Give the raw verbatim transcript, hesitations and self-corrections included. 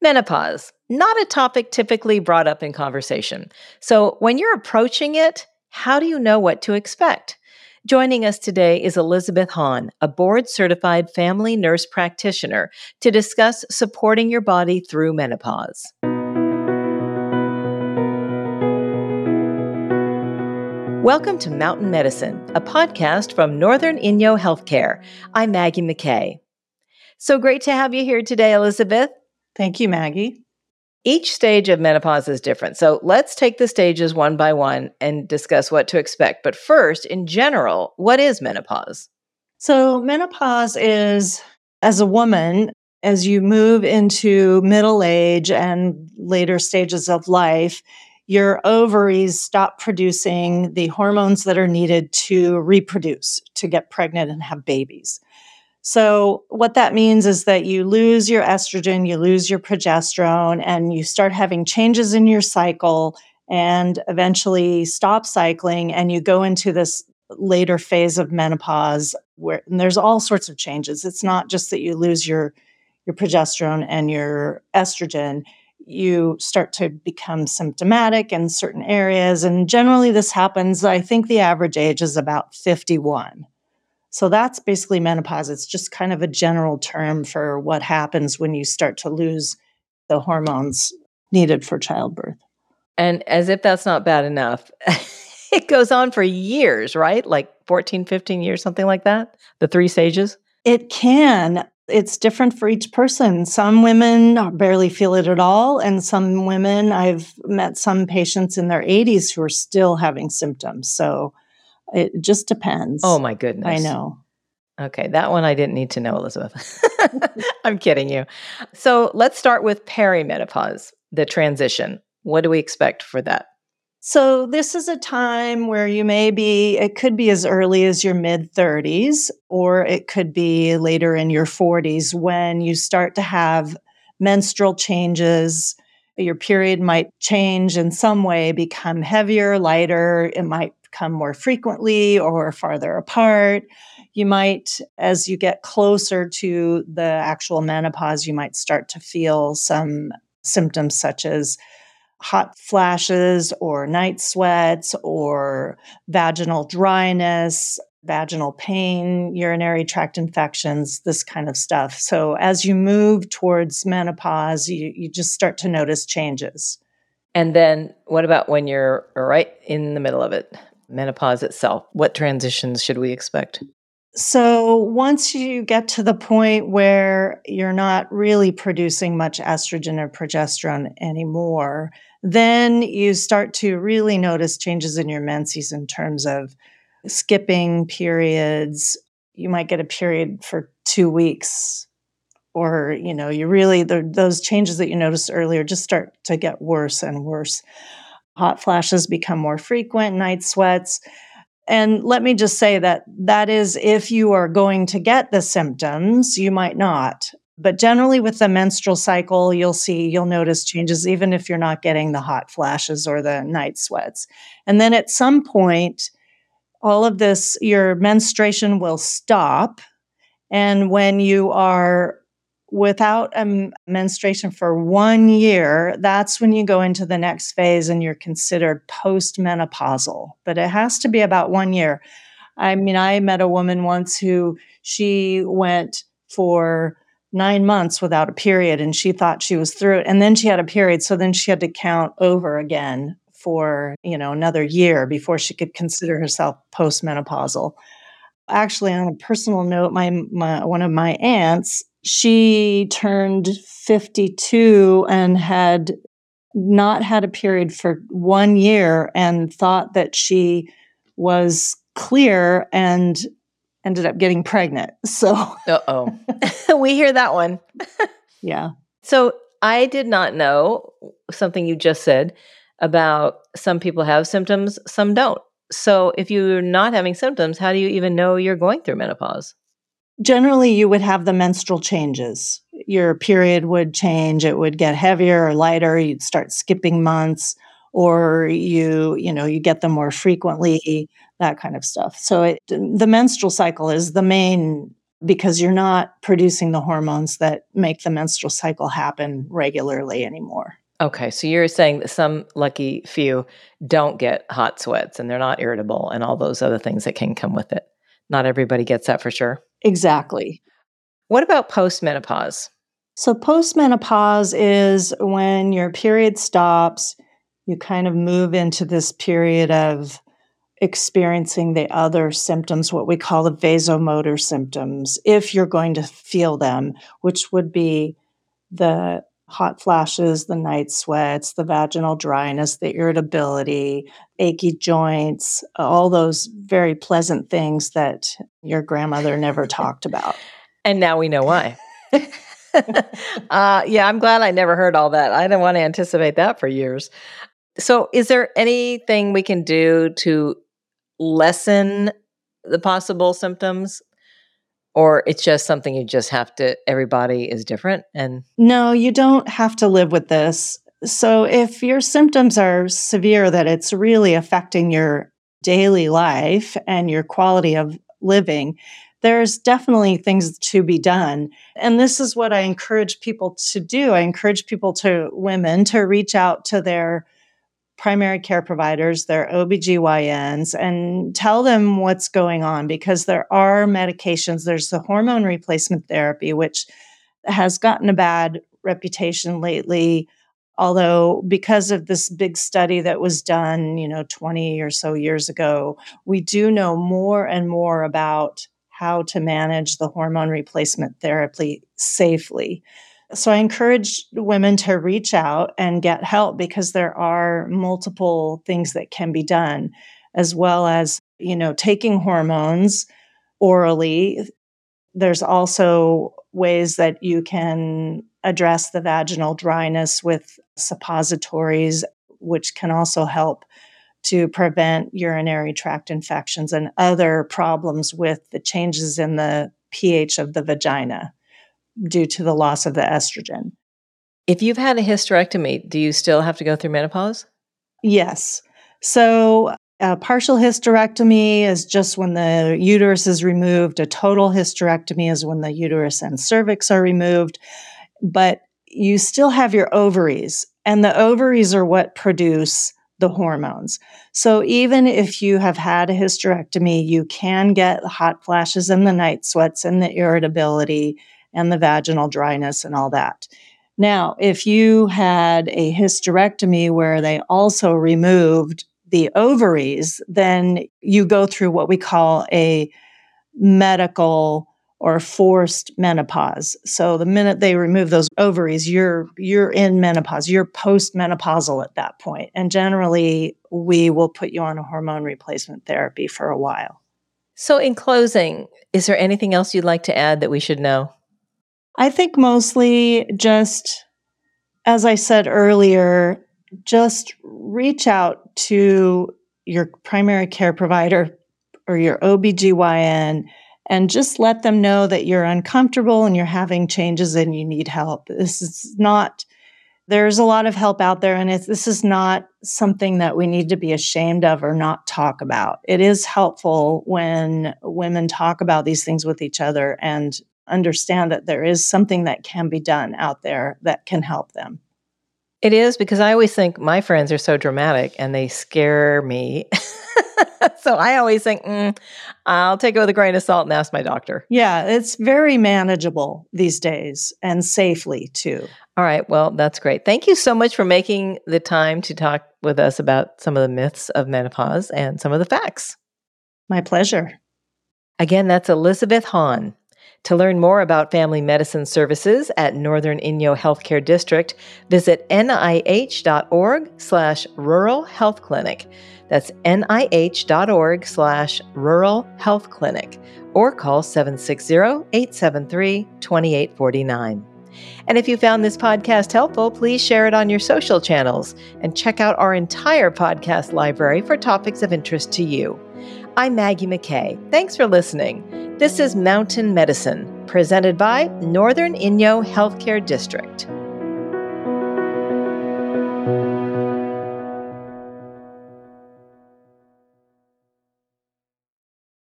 Menopause, not a topic typically brought up in conversation. So, when you're approaching it, how do you know what to expect? Joining us today is Elizabeth Hahn, a board certified family nurse practitioner, to discuss supporting your body through menopause. Welcome to Mountain Medicine, a podcast from Northern Inyo Healthcare. I'm Maggie McKay. So great to have you here today, Elizabeth. Thank you, Maggie. Each stage of menopause is different. So let's take the stages one by one and discuss what to expect. But first, in general, what is menopause? So menopause is, as a woman, as you move into middle age and later stages of life, your ovaries stop producing the hormones that are needed to reproduce, to get pregnant and have babies. So what that means is that you lose your estrogen, you lose your progesterone, and you start having changes in your cycle and eventually stop cycling, and you go into this later phase of menopause where and there's all sorts of changes. It's not just that you lose your, your progesterone and your estrogen. You start to become symptomatic in certain areas, and generally this happens, I think the average age is about fifty-one. So that's basically menopause. It's just kind of a general term for what happens when you start to lose the hormones needed for childbirth. And as if that's not bad enough, it goes on for years, right? Like fourteen, fifteen years, something like that? The three stages? It can. It's different for each person. Some women barely feel it at all. And some women, I've met some patients in their eighties who are still having symptoms. So it just depends. Oh, my goodness. I know. Okay, that one I didn't need to know, Elizabeth. I'm kidding you. So let's start with perimenopause, the transition. What do we expect for that? So this is a time where you may be, it could be as early as your mid thirties, or it could be later in your forties when you start to have menstrual changes. Your period might change in some way, become heavier, lighter. It might come more frequently or farther apart. You might, as you get closer to the actual menopause, you might start to feel some symptoms such as hot flashes or night sweats or vaginal dryness, vaginal pain, urinary tract infections, this kind of stuff. So as you move towards menopause, you, you just start to notice changes. And then what about when you're right in the middle of it, menopause itself? What transitions should we expect? So once you get to the point where you're not really producing much estrogen or progesterone anymore, then you start to really notice changes in your menses in terms of skipping periods. You might get a period for two weeks, or, you know, you really, the, those changes that you noticed earlier just start to get worse and worse. Hot flashes become more frequent, night sweats. And let me just say that that is if you are going to get the symptoms, you might not. But generally with the menstrual cycle, you'll see, you'll notice changes even if you're not getting the hot flashes or the night sweats. And then at some point, all of this, your menstruation will stop. And when you are without a menstruation for one year, that's when you go into the next phase and you're considered postmenopausal. But it has to be about one year. I mean, I met a woman once who she went for nine months without a period and she thought she was through it. And then she had a period. So then she had to count over again for, you know, another year before she could consider herself postmenopausal. Actually, on a personal note, my, my one of my aunts, she turned fifty-two and had not had a period for one year and thought that she was clear and ended up getting pregnant. So, uh-oh. We hear that one. Yeah. So I did not know something you just said about some people have symptoms, some don't. So if you're not having symptoms, how do you even know you're going through menopause? Generally, you would have the menstrual changes. Your period would change. It would get heavier or lighter. You'd start skipping months, or you, you know, you get them more frequently, that kind of stuff. So it, the menstrual cycle is the main because you're not producing the hormones that make the menstrual cycle happen regularly anymore. Okay, so you're saying that some lucky few don't get hot sweats and they're not irritable and all those other things that can come with it. Not everybody gets that for sure. Exactly. What about postmenopause? So postmenopause is when your period stops, you kind of move into this period of experiencing the other symptoms, what we call the vasomotor symptoms, if you're going to feel them, which would be the hot flashes, the night sweats, the vaginal dryness, the irritability, achy joints, all those very pleasant things that your grandmother never talked about. And now we know why. uh, yeah, I'm glad I never heard all that. I didn't want to anticipate that for years. So is there anything we can do to lessen the possible symptoms? Or it's just something you just have to, everybody is different? And no, you don't have to live with this. So if your symptoms are severe, that it's really affecting your daily life and your quality of living, there's definitely things to be done. And this is what I encourage people to do. I encourage people to, women, to reach out to their primary care providers, their O B G Y Ns, and tell them what's going on, because there are medications. There's the hormone replacement therapy, which has gotten a bad reputation lately. Although because of this big study that was done, you know, twenty or so years ago, we do know more and more about how to manage the hormone replacement therapy safely. So I encourage women to reach out and get help, because there are multiple things that can be done, as well as, you know, taking hormones orally. There's also ways that you can address the vaginal dryness with suppositories, which can also help to prevent urinary tract infections and other problems with the changes in the pH of the vagina due to the loss of the estrogen. if you've had a hysterectomy, do you still have to go through menopause? Yes. So a partial hysterectomy is just when the uterus is removed. A total hysterectomy is when the uterus and cervix are removed. But you still have your ovaries, and the ovaries are what produce the hormones. So even if you have had a hysterectomy, you can get the hot flashes and the night sweats and the irritability and the vaginal dryness and all that. Now, if you had a hysterectomy where they also removed the ovaries, then you go through what we call a medical or forced menopause. So the minute they remove those ovaries, you're you're in menopause. You're postmenopausal at that point. And generally, we will put you on a hormone replacement therapy for a while. So in closing, is there anything else you'd like to add that we should know? I think mostly just, as I said earlier, just reach out to your primary care provider or your O B G Y N and just let them know that you're uncomfortable and you're having changes and you need help. This is not, there's a lot of help out there, and it's, this is not something that we need to be ashamed of or not talk about. It is helpful when women talk about these things with each other and understand that there is something that can be done out there that can help them. It is, because I always think my friends are so dramatic and they scare me. So I always think, mm, I'll take it with a grain of salt and ask my doctor. Yeah, it's very manageable these days, and safely too. All right. Well, that's great. Thank you so much for making the time to talk with us about some of the myths of menopause and some of the facts. My pleasure. Again, that's Elizabeth Hahn. To learn more about family medicine services at Northern Inyo Healthcare District, visit nih.org slash rural health clinic. That's nih.org slash rural health clinic, or call seven six zero, eight seven three, two eight four nine. And if you found this podcast helpful, please share it on your social channels and check out our entire podcast library for topics of interest to you. I'm Maggie McKay. Thanks for listening. This is Mountain Medicine, presented by Northern Inyo Healthcare District.